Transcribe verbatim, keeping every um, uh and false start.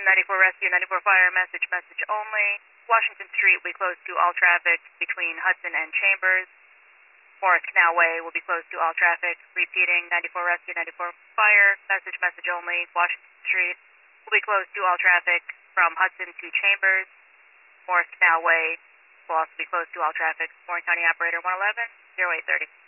ninety-four Rescue, ninety-four Fire, message, message only. Washington Street will be closed to all traffic between Hudson and Chambers. Forest Canal Way will be closed to all traffic. Repeating, ninety-four Rescue, ninety-four Fire, message, message only. Washington Street will be closed to all traffic from Hudson to Chambers. Forest Canal Way will also be closed to all traffic. Warren County Operator one eleven, oh eight thirty.